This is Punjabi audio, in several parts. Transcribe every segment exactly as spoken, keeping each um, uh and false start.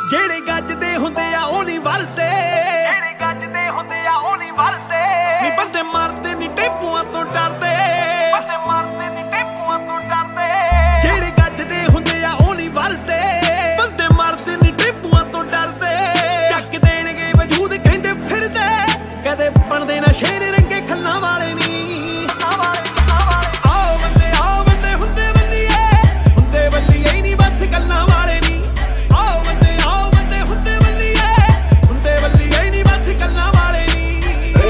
ਜਿਹੜੇ ਗੱਜਦੇ ਹੁੰਦੇ ਆ ਉਹ ਨਹੀਂ ਵਰਦੇ, ਜਿਹੜੇ ਗੱਜਦੇ ਹੁੰਦੇ ਆ ਉਹ ਨਹੀਂ ਵਰਦੇ। ਨੀ ਬੰਦੇ ਮਰਦੇ ਨੀ ਟੇਪੂਆਂ ਤੋਂ ਡਰਦੇ, ਬੰਦੇ ਮਰਦੇ ਨੀ ਟੇਪੂਆਂ ਤੋਂ ਡਰਦੇ। ਜਿਹੜੇ ਗੱਜਦੇ ਹੁੰਦੇ ਆ ਉਹ ਨਹੀਂ ਵਰਦੇ, ਬੰਦੇ ਮਰਦੇ ਨੀ ਟੇਪੂਆਂ ਤੋਂ ਡਰਦੇ। ਚੱਕ ਦੇਣਗੇ ਵਜੂਦ ਕਹਿੰਦੇ ਫਿਰਦੇ, ਕਦੇ ਬਣਦੇ ਨਾ ਸ਼ੇਰ ਰੰਗੇ ਖੱਲਾਂ ਵਾਲੇ ਨੀ। ਆਓ ਬੰਦੇ ਆਓ ਬੰਦੇ ਹੁੰਦੇ ਵੱਲੀਏ, ਹੁੰਦੇ ਵੱਲੀਏ ਨੀ ਬਸ ਗੱਲਾਂ ਵਾਲੇ ਨੀ। ਆਓ ਬੰਦੇ ਆਓ ਬੰਦੇ ਹੁੰਦੇ ਵੱਲੀਏ, ਹੁੰਦੇ ਵੱਲੀਏ ਨੀ ਬਸ ਗੱਲਾਂ ਵਾਲੇ ਨੀ।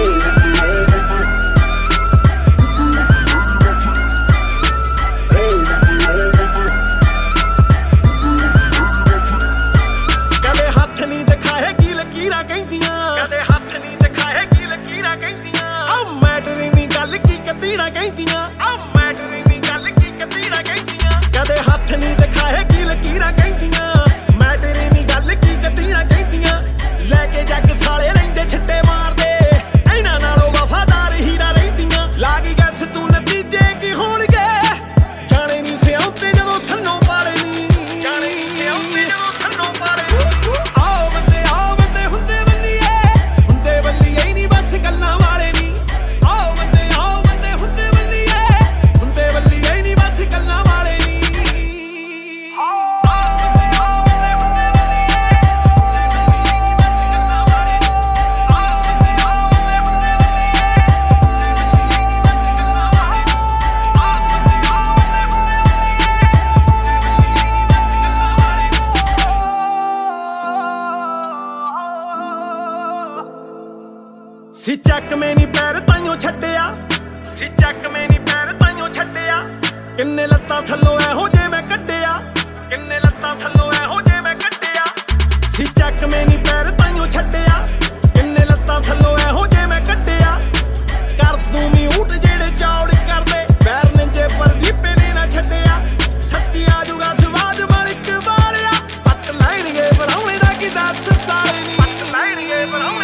ਕਦੇ ਹੱਥ ਨੀ ਦਿਖਾਏ ਕੀ ਲਕੀਰਾਂ ਕਹਿੰਦੀਆਂ, ਕਦੇ ਹੱਥ ਨੀ ਦਿਖਾਏ ਕੀ ਲਕੀਰਾਂ ਕਹਿੰਦੀਆਂ। ਆਹ ਮੈਟਰ ਨੀ ਗੱਲ ਕੀ ਕਤੀੜਾ ਕਹਿੰਦੀਆਂ, ਆਹ ਮੈਟਰ ਨੀ ਗੱਲ ਕੀ ਕਤੀੜਾ ਕਹਿੰਦੀਆਂ। ਕਦੇ ਹੱਥ ਨੀ ਦਿਖਾਏ ਕੀ ਲਕੀਰਾਂ ਕਹਿੰਦੀਆਂ, ਮੈਟਰ ਨੀ ਗੱਲ ਕੀ ਕਤੀੜਾ ਕਹਿੰਦੀਆਂ। ਲੈ ਕੇ ਜੱਗ ਸਾਲੇ ਰਹਿੰਦੇ ਛੱਡੇ ਮਾਰਦੇ, ਇਹਨਾਂ ਨਾਲੋਂ ਵਫਾਦਾਰ ਹੀਰਾ ਰਹਿੰਦੀਆਂ। ਲਾਗੀ ਗੈਸ ਤੂੰ ਨਤੀਜੇ ਕੀ ਹੋਣਗੇ, ਜਾਣੇ ਨੀ ਸਿਆਉਂਦੇ ਜਦੋਂ ਸੰਨੋਂ ਪਾਲੇ ਨੀ, ਜਾਣੇ ਨੀ ਸਿਆਉਂਦੇ ਜਦੋਂ ਸੰਨੋਂ ਪਾਲੇ ਨੀ। ਆਓ ਬੰਦੇ ਆਓ ਬੰਦੇ ਹੁੰਦੇ ਵੱਲੀਏ, ਹੁੰਦੇ ਵੱਲੀਏ ਨੀ ਬਸ ਗੱਲਾਂ ਵਾਲੇ ਨੀ। ਆਓ ਬੰਦੇ ਆਓ ਬੰਦੇ ਹੁੰਦੇ ਵੱਲੀਏ, ਹੁੰਦੇ ਵੱਲੀਏ ਨੀ ਬਸ ਗੱਲਾਂ ਵਾਲੇ ਨੀ। ਆਓ ਬੰਦੇ ਆਓ ਬੰਦੇ ਹੁੰਦੇ ਵੱਲੀਏ, ਹੁੰਦੇ ਵੱਲੀਏ ਨੀ ਬਸ ਗੱਲਾਂ ਵਾਲੇ ਨੀ। ਆਓ ਬੰਦੇ ਆਓ ਬੰਦੇ ਹੁੰਦੇ ਵੱਲੀਏ, ਹੁੰਦੇ ਵੱਲੀਏ ਨੀ ਬਸ ਗੱਲਾਂ ਵਾਲੇ ਨੀ। ਆਓ ਬੰਦੇ ਆਓ ਬੰਦੇ ਹੁੰਦੇ ਵੱਲੀਏ, ਹੁੰਦੇ ਵੱਲੀਏ ਨੀ ਬਸ ਗੱਲਾਂ ਵਾਲੇ ਨੀ। ਸੀ ਚੱਕ ਮੈਂ ਨੀ ਪੈਰ ਤਾਈਓ ਛੱਡਿਆ, ਸੀ ਚੱਕ ਮੈਂ ਨੀ ਪੈਰ ਤਾਈਓ ਛੱਡਿਆ। ਕਿੰਨੇ ਲੱਤਾਂ ਥੱਲੋਂ ਇਹੋ ਜੇ ਮੈਂ ਕੱਢਿਆ, ਕਿੰਨੇ ਲੱਤਾਂ ਥੱਲੋਂ ਇਹੋ ਜੇ ਮੈਂ ਕੱਢਿਆ। ਸੀ ਚੱਕ ਮੈਂ ਨੀ ਪੈਰ ਤਾਈਓ ਛੱਡਿਆ, ਕਿੰਨੇ ਲੱਤਾਂ ਥੱਲੋਂ ਇਹੋ ਜੇ ਮੈਂ ਕੱਢਿਆ। ਕਰ ਦੂੰ ਮਿਊਟ ਜਿਹੜੇ ਚੌੜ ਕਰਦੇ, ਪੈਰ ਨਿੰਜੇ ਪਰ ਦੀਪੇ ਨੇ ਨਾ ਛੱਡਿਆ। ਸੱਚੀ ਆਜੂਗਾ ਸਵਾਦ ਮਾਲਿਕ ਵਾਲਿਆ, ਪੱਟ ਲੈਣਗੇ ਬਣਾਉਣੇ ਦਾ ਕੀ ਦੱਸ ਸਾਲੇ ਨੀ, ਪੱਟ ਲੈਣਗੇ ਬਣਾਉਣੇ